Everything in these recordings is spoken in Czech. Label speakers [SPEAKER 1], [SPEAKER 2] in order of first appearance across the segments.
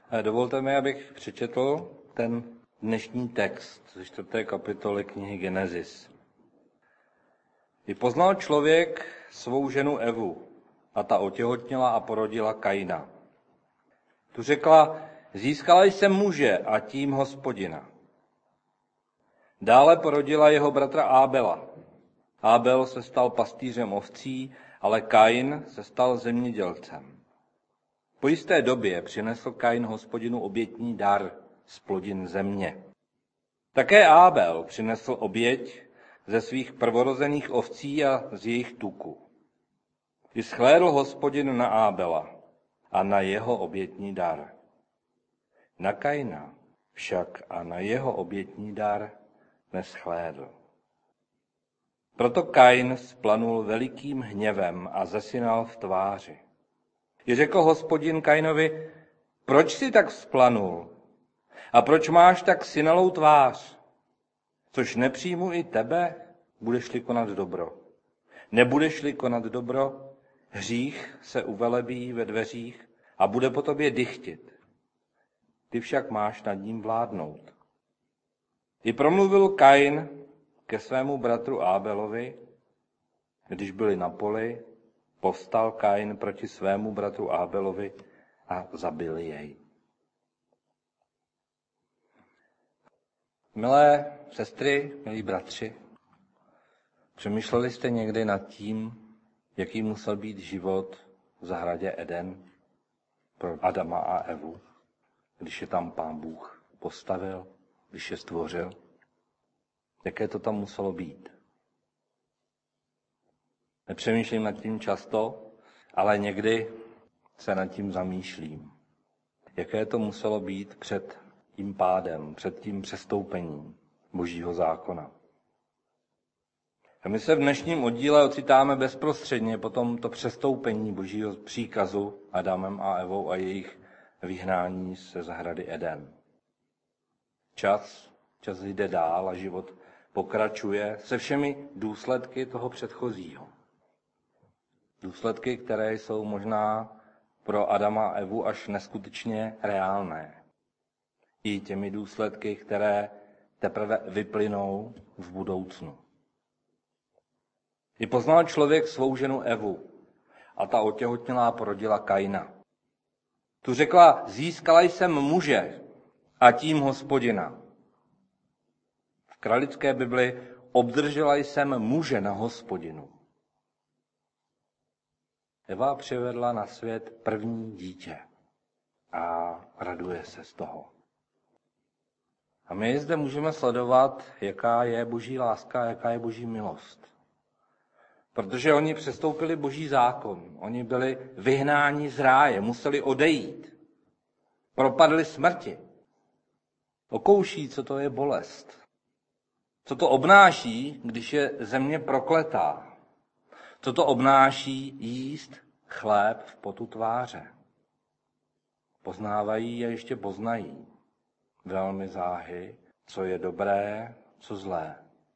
[SPEAKER 1] Dovolte mi, abych přečetl ten dnešní text ze 4. kapitoly knihy Genesis. I poznal člověk svou ženu Evu, a ta otěhotněla a porodila Kaina. Tu řekla, získala jsem muže a tím Hospodina. Dále porodila jeho bratra Ábela. Ábel se stal pastýřem ovcí, ale Kain se stal zemědělcem. Po jisté době přinesl Kain Hospodinu obětní dar z plodin země. Také Ábel přinesl oběť ze svých prvorozených ovcí a z jejich tuku. I shlédl Hospodin na Ábela a na jeho obětní dar. Na Kaina však a na jeho obětní dar neschlédl. Proto Kain splanul velikým hněvem a zesinal v tváři. I řekl Hospodin Kainovi, proč jsi tak splanul? A proč máš tak synalou tvář? Což nepřijmu i tebe, budeš-li konat dobro. Nebudeš-li konat dobro, hřích se uvelebí ve dveřích a bude po tobě dychtit. Ty však máš nad ním vládnout. I promluvil Kain ke svému bratru Ábelovi, když byli na poli, povstal Kain proti svému bratru Ábelovi a zabil jej. Milé sestry, milí bratři, přemýšleli jste někdy nad tím, jaký musel být život v zahradě Eden pro Adama a Evu, když je tam Pán Bůh postavil, když je stvořil? Jaké to tam muselo být? Nepřemýšlím nad tím často, ale někdy se nad tím zamýšlím. Jaké to muselo být před tím pádem, před tím přestoupením Božího zákona. A my se v dnešním oddíle ocitáme bezprostředně po tomto přestoupení Božího příkazu Adamem a Evou a jejich vyhnání ze zahrady Eden. Čas jde dál a život pokračuje se všemi důsledky toho předchozího. Důsledky, které jsou možná pro Adama a Evu až neskutečně reálné. I těmi důsledky, které teprve vyplynou v budoucnu. I poznal člověk svou ženu Evu a ta otěhotněla a porodila Kaina. Tu řekla, získala jsem muže a tím Hospodina. V kralické Bibli obdržela jsem muže na Hospodinu. Eva přivedla na svět první dítě a raduje se z toho. A my zde můžeme sledovat, jaká je Boží láska, jaká je Boží milost. Protože oni přestoupili Boží zákon, oni byli vyhnáni z ráje, museli odejít, propadli smrti. Okouší, co to je bolest. Co to obnáší, když je země prokletá. Co to obnáší jíst chléb v potu tváře. Poznávají a ještě poznají velmi záhy, co je dobré, co zlé.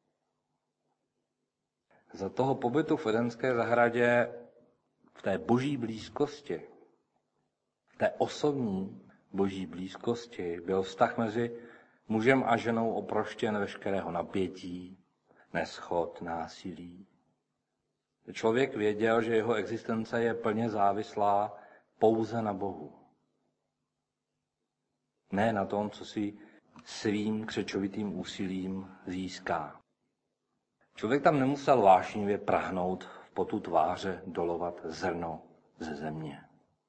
[SPEAKER 1] Za toho pobytu v Edenské zahradě, v té Boží blízkosti, v té osobní Boží blízkosti, byl vztah mezi mužem a ženou oproštěn veškerého napětí, neschod, násilí. Člověk věděl, že jeho existence je plně závislá pouze na Bohu. Ne na tom, co si svým křečovitým úsilím získá. Člověk tam nemusel vášnivě prahnout v potu tváře dolovat zrno ze země.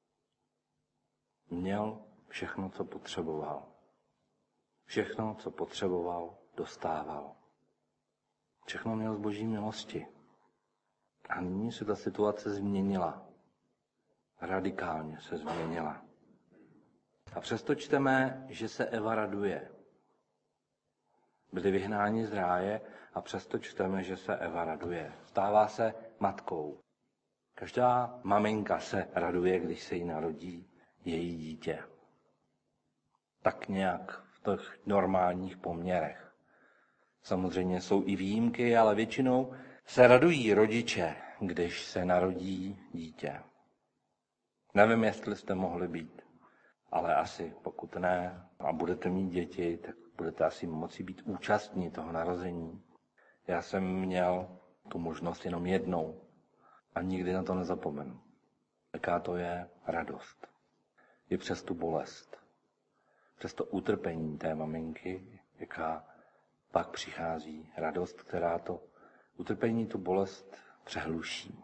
[SPEAKER 1] Měl všechno, co potřeboval. Všechno, co potřeboval, dostával. Všechno měl z Boží milosti. A nyní se ta situace změnila. Radikálně se změnila. A přesto čteme, že se Eva raduje. Byli vyhnáni z ráje a přesto čteme, že se Eva raduje. Stává se matkou. Každá maminka se raduje, když se jí narodí její dítě. Tak nějak v těch normálních poměrech. Samozřejmě jsou i výjimky, ale většinou se radují rodiče, když se narodí dítě. Nevím, jestli jste mohli být ale asi pokud ne a budete mít děti, tak budete asi moci být účastní toho narození. Já jsem měl tu možnost jenom jednou a nikdy na to nezapomenu. Jaká to je radost. I přes tu bolest. Přes to utrpení té maminky, jaká pak přichází radost, která to utrpení, tu bolest přehluší.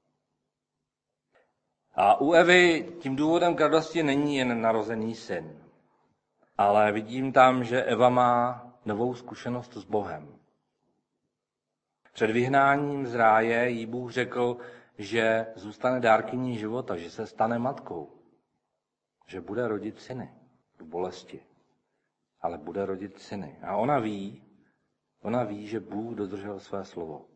[SPEAKER 1] A u Evy tím důvodem k radosti není jen narozený syn, ale vidím tam, že Eva má novou zkušenost s Bohem. Před vyhnáním z ráje jí Bůh řekl, že zůstane dárkyní života, že se stane matkou, že bude rodit syny v bolesti, ale bude rodit syny. A ona ví, že Bůh dodržel své slovo.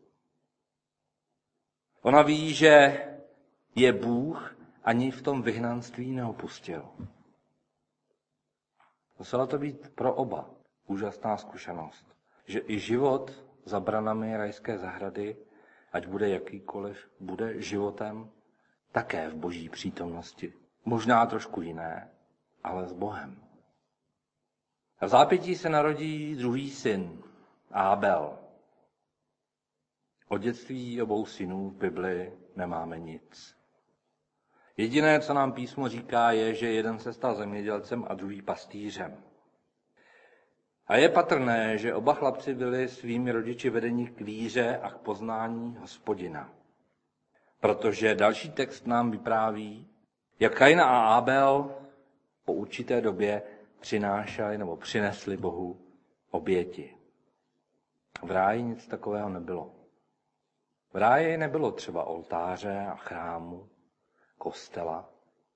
[SPEAKER 1] Ona ví, že je Bůh ani v tom vyhnanství neopustil. Musela to být pro oba úžasná zkušenost, že i život za branami rajské zahrady, ať bude jakýkoliv, bude životem také v Boží přítomnosti. Možná trošku jiné, ale s Bohem. A v zápětí se narodí druhý syn, Ábel. O dětství obou synů v Bibli nemáme nic. Jediné, co nám písmo říká, je, že jeden se stal zemědělcem a druhý pastýřem. A je patrné, že oba chlapci byli svými rodiči vedeni k víře a k poznání Hospodina. Protože další text nám vypráví, jak Kain a Ábel po určité době přinesli Bohu oběti. V ráji nic takového nebylo. V ráji nebylo třeba oltáře a chrámu, kostela.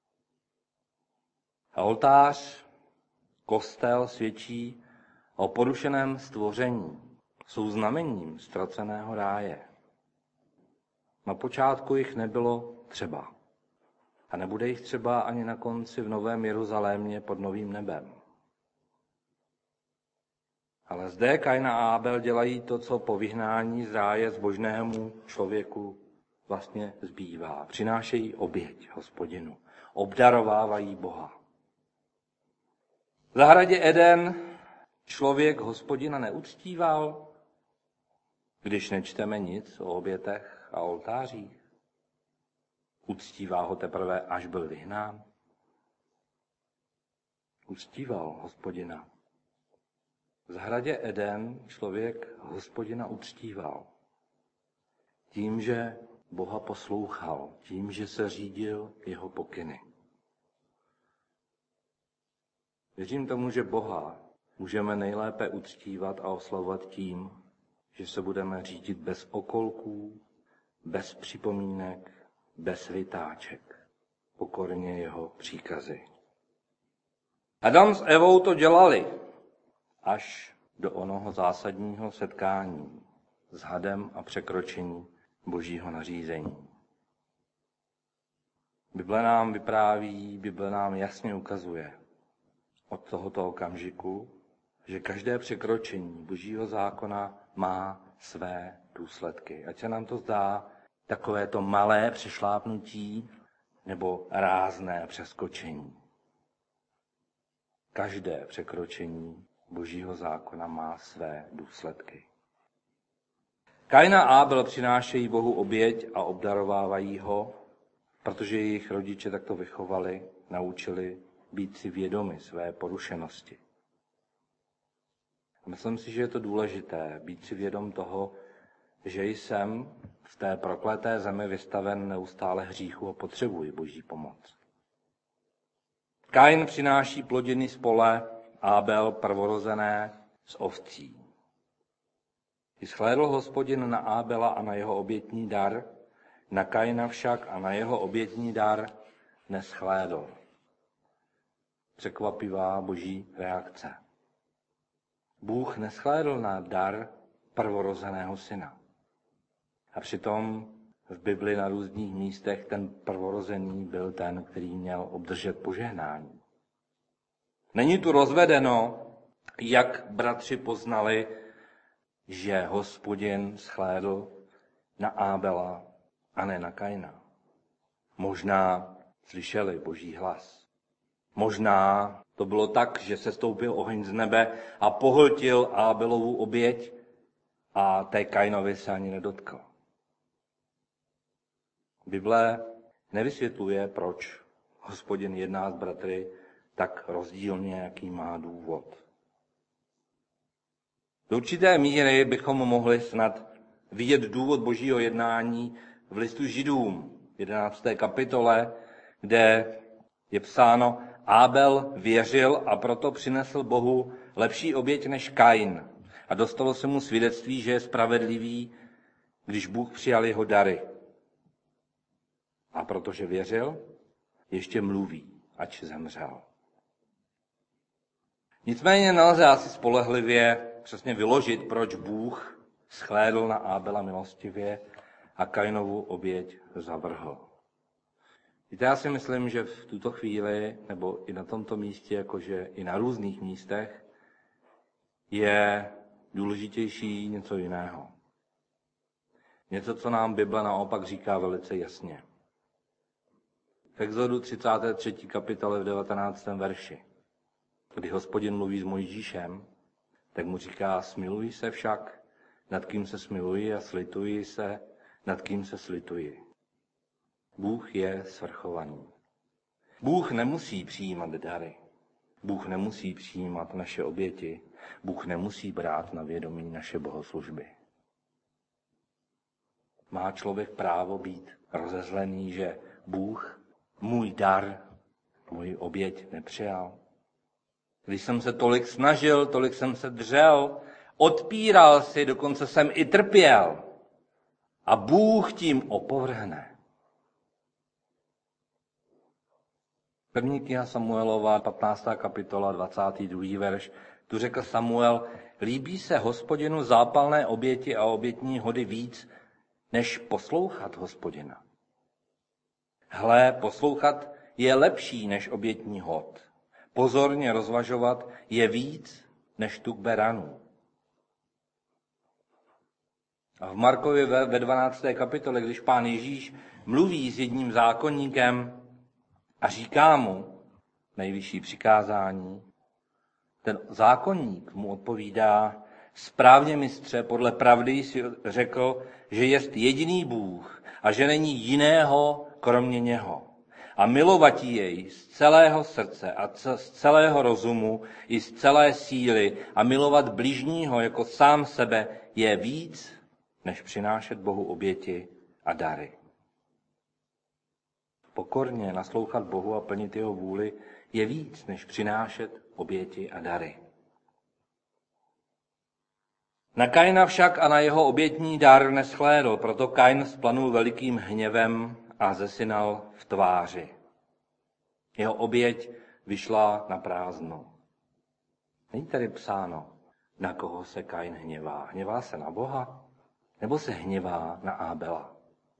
[SPEAKER 1] A oltář, kostel svědčí o porušeném stvoření. Jsou znamením ztraceného ráje. Na počátku jich nebylo třeba. A nebude jich třeba ani na konci v Novém Jeruzalémě pod novým nebem. Ale zde Kain a Ábel dělají to, co po vyhnání z ráje zbožnému člověku vlastně zbývá. Přinášejí oběť Hospodinu. Obdarovávají Boha. V zahradě Eden člověk Hospodina neuctíval, když nečteme nic o obětech a oltářích. Uctívá ho teprve, až byl vyhnán. Uctíval Hospodina. V zahradě Eden člověk Hospodina uctíval. Tím, že Boha poslouchal, tím, že se řídil jeho pokyny. Věřím tomu, že Boha můžeme nejlépe uctívat a oslavovat tím, že se budeme řídit bez okolků, bez připomínek, bez vytáček, pokorně jeho příkazy. Adam s Evou to dělali až do onoho zásadního setkání s hadem a překročení Božího nařízení. Bible nám vypráví, Bible nám jasně ukazuje od tohoto okamžiku, že každé překročení Božího zákona má své důsledky. Ať se nám to zdá takovéto malé přešlápnutí nebo rázné přeskočení. Každé překročení Božího zákona má své důsledky. Kain a Ábel přinášejí Bohu oběť a obdarovávají ho, protože jejich rodiče takto vychovali, naučili být si vědomi své porušenosti. Myslím si, že je to důležité, být si vědom toho, že jsem v té prokleté zemi vystaven neustále hříchu a potřebuji Boží pomoc. Kain přináší plodiny z pole, Ábel prvorozené z ovcí. I shlédl Hospodin na Ábela a na jeho obětní dar, na Kaina však a na jeho obětní dar neschlédl. Překvapivá Boží reakce. Bůh neschlédl na dar prvorozeného syna. A přitom v Bibli na různých místech ten prvorozený byl ten, který měl obdržet požehnání. Není tu rozvedeno, jak bratři poznali, že Hospodin shlédl na Ábela a ne na Kaina. Možná slyšeli Boží hlas. Možná to bylo tak, že se stoupil oheň z nebe a pohltil Ábelovu oběť a té Kainovi se ani nedotkl. Bible nevysvětluje, proč Hospodin jedná s bratry tak rozdílně, jaký má důvod. Do určité míry bychom mohli snad vidět důvod božího jednání v listu Židům, 11. kapitole, kde je psáno: Ábel věřil a proto přinesl Bohu lepší oběť než Kain. A dostalo se mu svědectví, že je spravedlivý, když Bůh přijal jeho dary. A protože věřil, ještě mluví, ač zemřel. Nicméně nelze asi spolehlivě přesně vyložit, proč Bůh shlédl na Ábela milostivě a Kainovu oběť zavrhl. Víte, já si myslím, že v tuto chvíli, nebo i na tomto místě, jakože i na různých místech, je důležitější něco jiného. Něco, co nám Bible naopak říká velice jasně. V Exodu 33. kapitole v 19. verši, kdy Hospodin mluví s Mojžíšem, tak mu říká: smiluji se však, nad kým se smiluji, a slituji se, nad kým se slituji. Bůh je svrchovaný. Bůh nemusí přijímat dary. Bůh nemusí přijímat naše oběti. Bůh nemusí brát na vědomí naše bohoslužby. Má člověk právo být rozezlený, že Bůh můj dar, můj oběť nepřijal? Když jsem se tolik snažil, tolik jsem se dřel, odpíral si, dokonce jsem i trpěl. A Bůh tím opovrhne. První kniha Samuelova, 15. kapitola, 22. verš. Tu řekl Samuel: líbí se Hospodinu zápalné oběti a obětní hody víc, než poslouchat Hospodina. Hle, poslouchat je lepší než obětní hod. Pozorně rozvažovat je víc než tuk beranů. A v Markově ve 12. kapitole, když Pán Ježíš mluví s jedním zákonníkem a říká mu nejvyšší přikázání, ten zákonník mu odpovídá: správně, mistře, podle pravdy jsi řekl, že jest jediný Bůh a že není jiného kromě něho. A milovatí jej z celého srdce a z celého rozumu i z celé síly a milovat bližního jako sám sebe je víc, než přinášet Bohu oběti a dary. Pokorně naslouchat Bohu a plnit jeho vůli je víc, než přinášet oběti a dary. Na Kaina však a na jeho obětní dar neschlédl, proto Kain splanul velikým hněvem a zesinal v tváři. Jeho oběť vyšla na prázdno. Není tady psáno, na koho se Kain hněvá. Hněvá se na Boha? Nebo se hněvá na Ábela?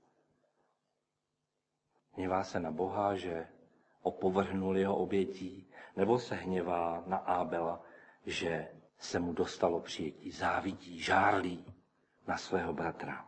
[SPEAKER 1] Hněvá se na Boha, že opovrhnul jeho obětí? Nebo se hněvá na Ábela, že se mu dostalo přijetí, závidí, žárlí na svého bratra?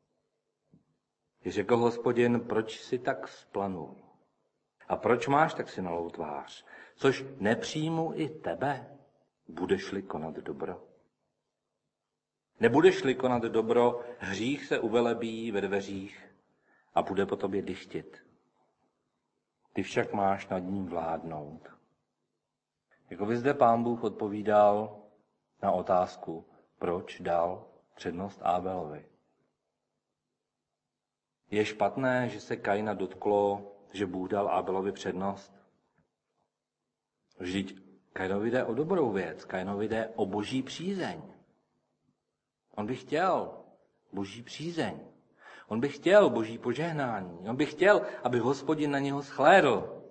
[SPEAKER 1] Řekl Hospodin: proč si tak splanul? A proč máš tak synalou tvář? Což nepřijmu i tebe, budeš-li konat dobro? Nebudeš-li konat dobro, hřích se uvelebí ve dveřích a bude po tobě dychtit. Ty však máš nad ním vládnout. Jako by zde Pán Bůh odpovídal na otázku, proč dal přednost Ábelovi. Je špatné, že se Kaina dotklo, že Bůh dal Ábelovi přednost? Vždyť Kainovi jde o dobrou věc, Kainovi jde o boží přízeň. On by chtěl boží přízeň. On by chtěl boží požehnání. On by chtěl, aby Hospodin na něho shlédl.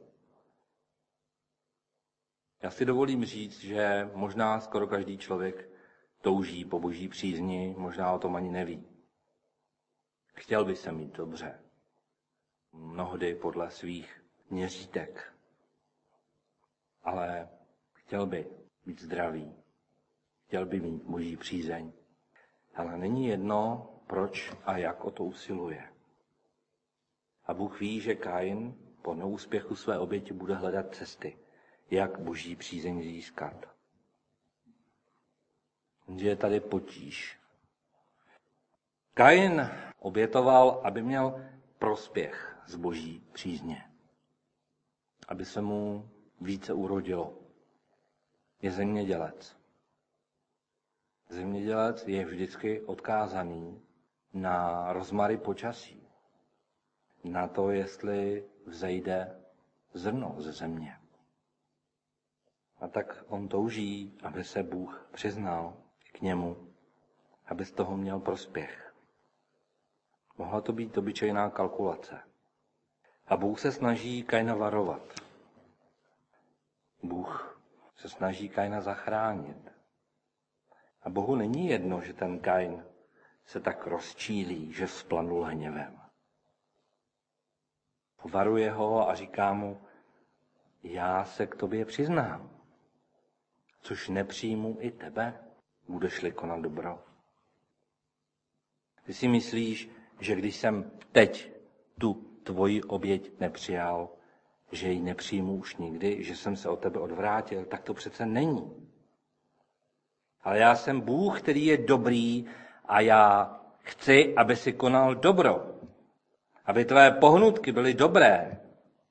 [SPEAKER 1] Já si dovolím říct, že možná skoro každý člověk touží po boží přízni, možná o tom ani neví. Chtěl by se mít dobře. Mnohdy podle svých měřítek. Ale chtěl by být zdravý. Chtěl by mít boží přízeň. Ale není jedno, proč a jak o to usiluje. A Bůh ví, že Kain po neúspěchu své oběti bude hledat cesty, jak boží přízeň získat. Jenže je tady potíž. Kain obětoval, aby měl prospěch z boží přízně. Aby se mu více urodilo. Je zemědělec. Zemědělec je vždycky odkázaný na rozmary počasí. Na to, jestli vzejde zrno ze země. A tak on touží, aby se Bůh přiznal k němu, aby z toho měl prospěch. Mohla to být obyčejná kalkulace. A Bůh se snaží Kaina varovat. Bůh se snaží Kaina zachránit. A Bohu není jedno, že ten Kain se tak rozčílí, že vzplanul hněvem. Varuje ho a říká mu, já se k tobě přiznám, což nepřijmu i tebe, budeš-li konat dobro. Ty si myslíš, že když jsem teď tu tvoji oběť nepřijal, že ji nepřijmu už nikdy, že jsem se od tebe odvrátil, tak to přece není. Ale já jsem Bůh, který je dobrý a já chci, aby si konal dobro. Aby tvé pohnutky byly dobré.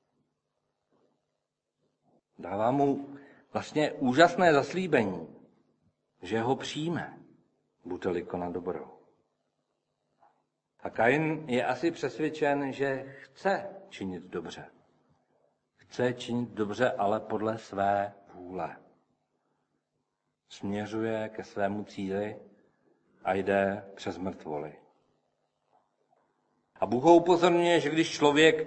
[SPEAKER 1] Dává mu vlastně úžasné zaslíbení, že ho přijme, bude-li konat dobro. A Kain je asi přesvědčen, že chce činit dobře. Chce činit dobře, ale podle své vůle. Směřuje ke svému cíli a jde přes mrtvoly. A Bůh ho upozorňuje, že když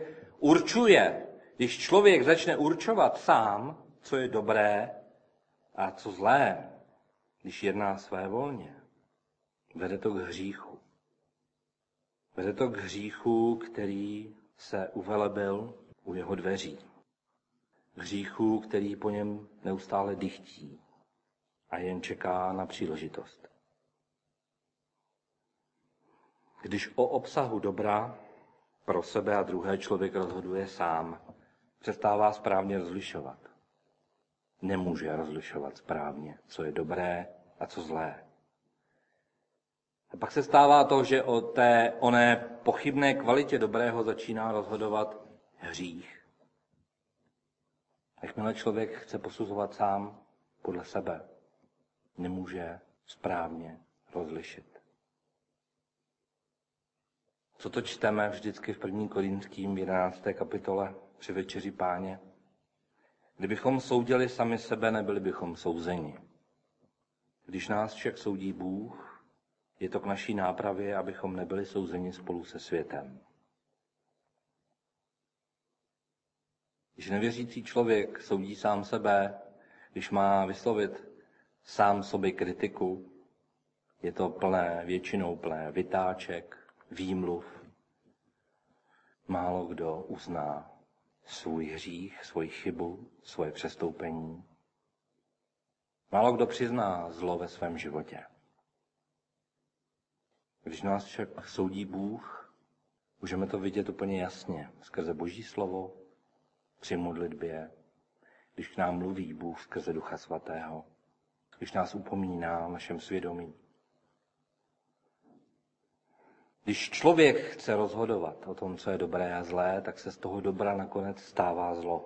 [SPEAKER 1] člověk začne určovat sám, co je dobré a co zlé, když jedná svévolně, vede to k hříchu. Vede to k hříchu, který se uvelebil u jeho dveří. Hříchu, který po něm neustále dychtí a jen čeká na příležitost. Když o obsahu dobra pro sebe a druhé člověk rozhoduje sám, přestává správně rozlišovat. Nemůže rozlišovat správně, co je dobré a co zlé. A pak se stává to, že o té oné pochybné kvalitě dobrého začíná rozhodovat hřích. Jakmile člověk chce posuzovat sám podle sebe, nemůže správně rozlišit. Co to čteme vždycky v 1. Korinským 11. kapitole při večeři Páně? Kdybychom soudili sami sebe, nebyli bychom souzeni. Když nás však soudí Bůh, je to k naší nápravě, abychom nebyli souzeni spolu se světem. Když nevěřící člověk soudí sám sebe, když má vyslovit sám sobě kritiku, je to většinou plné vytáček, výmluv. Málo kdo uzná svůj hřích, svoji chybu, svoje přestoupení. Málo kdo přizná zlo ve svém životě. Když nás však soudí Bůh, můžeme to vidět úplně jasně skrze Boží slovo, při modlitbě, když k nám mluví Bůh skrze Ducha Svatého, když nás upomíná v našem svědomí. Když člověk chce rozhodovat o tom, co je dobré a zlé, tak se z toho dobra nakonec stává zlo.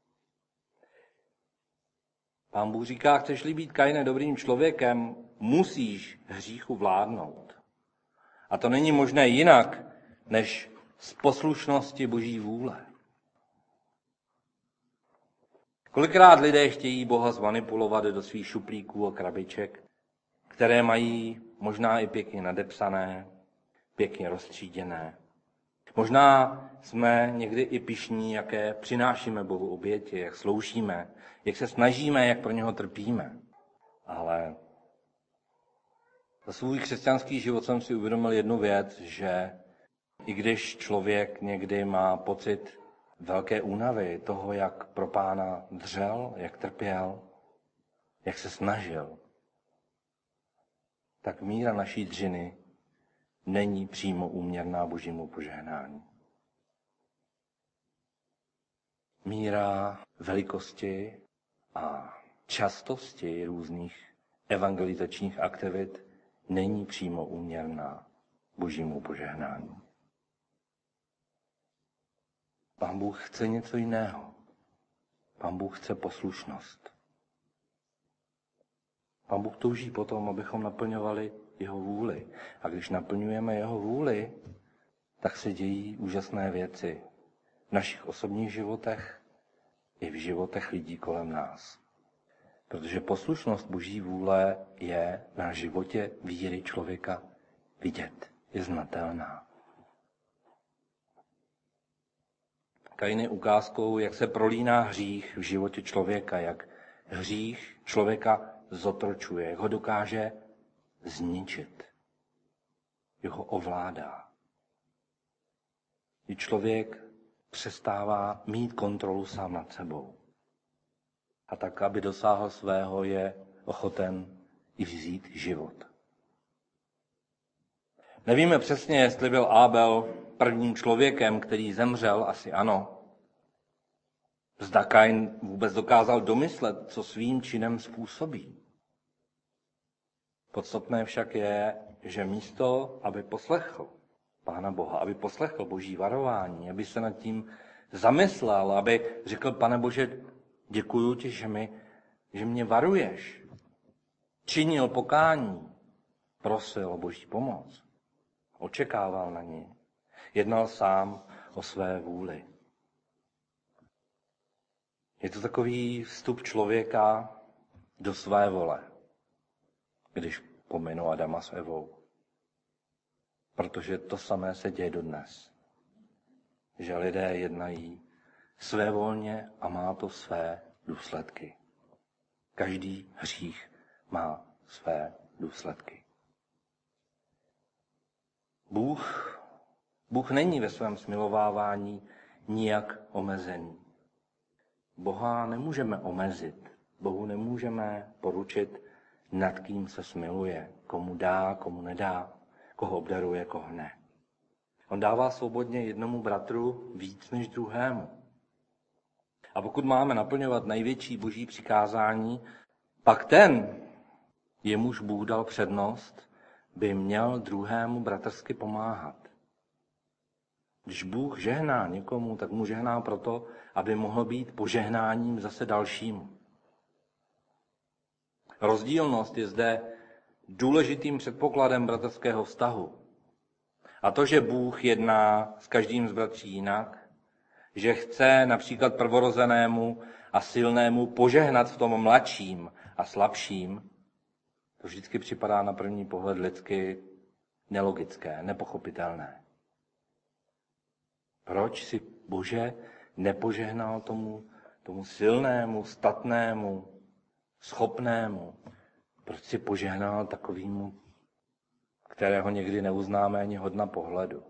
[SPEAKER 1] Pán Bůh říká, chceš-li být, Kaine, dobrým člověkem, musíš hříchu vládnout. A to není možné jinak, než z poslušnosti Boží vůle. Kolikrát lidé chtějí Boha zmanipulovat do svých šuplíků a krabiček, které mají možná i pěkně nadepsané, pěkně roztříděné. Možná jsme někdy i pyšní, jaké přinášíme Bohu oběti, jak sloužíme, jak se snažíme, jak pro něho trpíme. Ale za svůj křesťanský život jsem si uvědomil jednu věc, že i když člověk někdy má pocit velké únavy toho, jak pro Pána dřel, jak trpěl, jak se snažil, tak míra naší dřiny není přímo úměrná Božímu požehnání. Míra velikosti a častosti různých evangelizačních aktivit není přímo úměrná Božímu požehnání. Pán Bůh chce něco jiného. Pán Bůh chce poslušnost. Pán Bůh touží potom, abychom naplňovali jeho vůli. A když naplňujeme jeho vůli, tak se dějí úžasné věci v našich osobních životech i v životech lidí kolem nás. Protože poslušnost Boží vůle je na životě víry člověka vidět, je znatelná. Kain je ukázkou, jak se prolíná hřích v životě člověka, jak hřích člověka zotročuje, jak ho dokáže zničit, jak ho ovládá. Kdy člověk přestává mít kontrolu sám nad sebou. A tak, aby dosáhl svého, je ochoten i vzít život. Nevíme přesně, jestli byl Ábel prvním člověkem, který zemřel, asi ano. Zda Kain vůbec dokázal domyslet, co svým činem způsobí. Podstatné však je, že místo, aby poslechl Pána Boha, aby poslechl Boží varování, aby se nad tím zamyslel, aby řekl: Pane Bože, děkuju ti, že mě varuješ. Činil pokání, prosil o Boží pomoc, očekával na ní, jednal sám o své vůli. Je to takový vstup člověka do své vole, když pominu Adama s Evou. Protože to samé se děje dodnes. Že lidé jednají svévolně a má to své důsledky. Každý hřích má své důsledky. Bůh není ve svém smilovávání nijak omezený. Boha nemůžeme omezit. Bohu nemůžeme poručit, nad kým se smiluje, komu dá, komu nedá, koho obdaruje, koho ne. On dává svobodně jednomu bratru víc než druhému. A pokud máme naplňovat největší Boží přikázání, pak ten, jemuž Bůh dal přednost, by měl druhému bratrsky pomáhat. Když Bůh žehná někomu, tak mu žehná proto, aby mohl být požehnáním zase dalšímu. Rozdílnost je zde důležitým předpokladem bratrského vztahu. A to, že Bůh jedná s každým z bratří jinak, že chce například prvorozenému a silnému požehnat v tom mladším a slabším, to vždycky připadá na první pohled lidsky nelogické, nepochopitelné. Proč si Bože nepožehnal tomu silnému, statnému, schopnému? Proč si požehnal takovému, kterého někdy neuznáme ani hodna pohledu?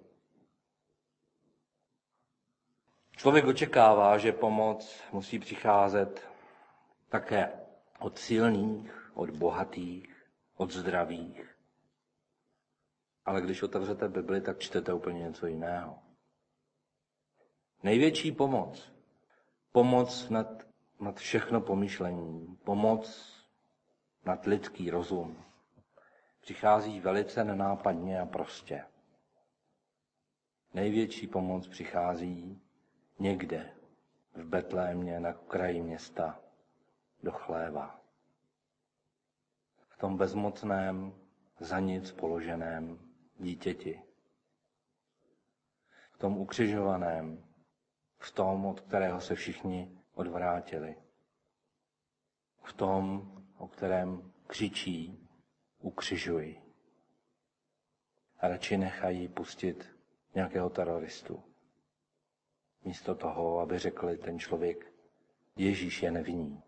[SPEAKER 1] Člověk očekává, že pomoc musí přicházet také od silných, od bohatých, od zdravých. Ale když otevřete Bibli, tak čtete úplně něco jiného. Největší pomoc nad všechno pomyšlení, pomoc nad lidský rozum, přichází velice nenápadně a prostě. Největší pomoc přichází někde v Betlémě na kraji města do chléva. V tom bezmocném, za nic položeném dítěti. V tom ukřižovaném, v tom, od kterého se všichni odvrátili. V tom, o kterém křičí, ukřižuj. A radši nechají pustit nějakého teroristu. Místo toho, aby řekli ten člověk, Ježíš je nevinný.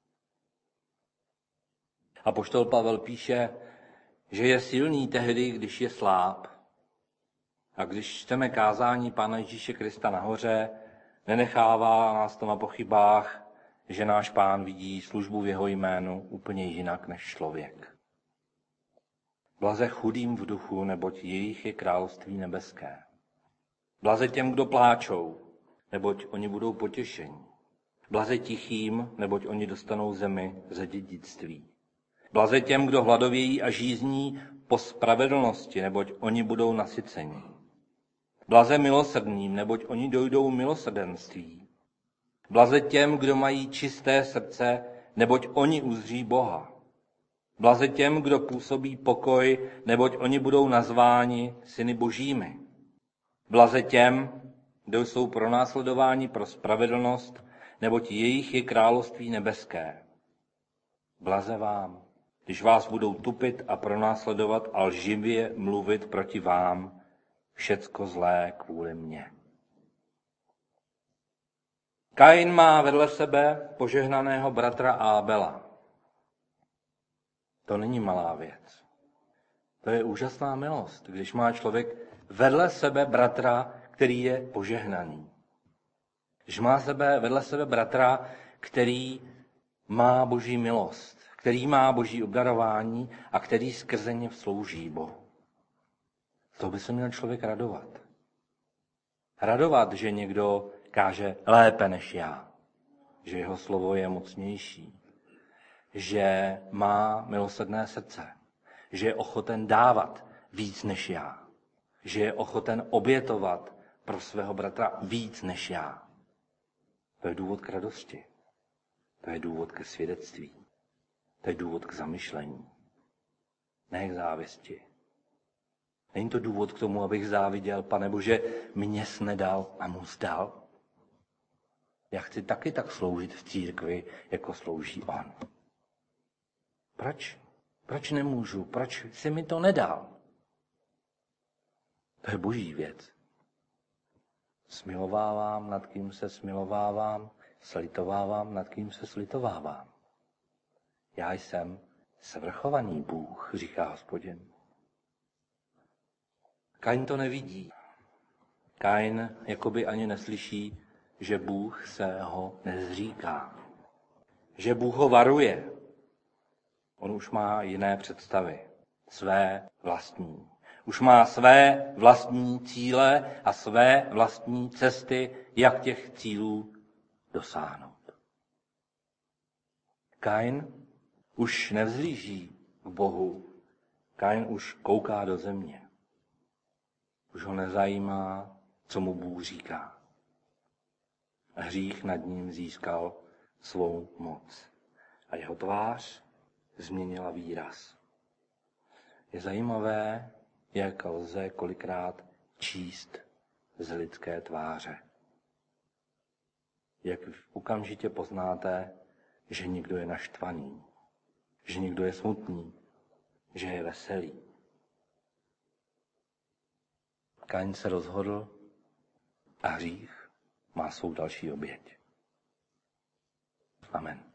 [SPEAKER 1] Apoštol Pavel píše, že je silný tehdy, když je sláb. A když čteme kázání Pána Ježíše Krista nahoře, nenechává nás to na pochybách, že náš Pán vidí službu v jeho jménu úplně jinak než člověk. Blaze chudým v duchu, neboť jejich je království nebeské. Blaze těm, kdo pláčou, neboť oni budou potěšení. Blaze tichým, neboť oni dostanou zemi za dědictví. Blaze těm, kdo hladovějí a žízní po spravedlnosti, neboť oni budou nasyceni. Blaze milosrdným, neboť oni dojdou milosrdenství. Blaze těm, kdo mají čisté srdce, neboť oni uzří Boha. Blaze těm, kdo působí pokoj, neboť oni budou nazváni syny božími. Blaze těm, kdo jsou pronásledováni pro spravedlnost, neboť jejich je království nebeské. Blaze vám, když vás budou tupit a pronásledovat a lživě mluvit proti vám, všecko zlé kvůli mně. Kain má vedle sebe požehnaného bratra Ábela. To není malá věc. To je úžasná milost, když má člověk vedle sebe bratra, který je požehnaný. Když má vedle sebe bratra, který má boží milost, který má boží obdarování a který skrze ně slouží Bohu. To by se měl člověk radovat. Radovat, že někdo káže lépe než já, že jeho slovo je mocnější, že má milosrdné srdce, že je ochoten dávat víc než já, že je ochoten obětovat pro svého bratra víc než já. To je důvod k radosti. To je důvod ke svědectví. To je důvod k zamyšlení. Ne k závisti. Není to důvod k tomu, abych záviděl, Pane Bože, mě jsi nedal a mu zdal. Já chci taky tak sloužit v církvi, jako slouží on. Proč? Proč nemůžu? Proč jsi mi to nedal? To je boží věc. Smilovávám, nad kým se smilovávám, slitovávám, nad kým se slitovávám. Já jsem svrchovaný Bůh, říká Hospodin. Kain to nevidí. Kain jakoby ani neslyší, že Bůh se ho nezříká. Že Bůh ho varuje. On už má jiné představy. Své vlastní. Už má své vlastní cíle a své vlastní cesty, jak těch cílů dosáhnout. Kain už nevzhlíží k Bohu. Kain už kouká do země. Už ho nezajímá, co mu Bůh říká. Hřích nad ním získal svou moc. A jeho tvář změnila výraz. Je zajímavé, jak lze kolikrát číst z lidské tváře. Jak okamžitě poznáte, že někdo je naštvaný, že někdo je smutný, že je veselý. Kain se rozhodl a hřích má svou další oběť. Amen.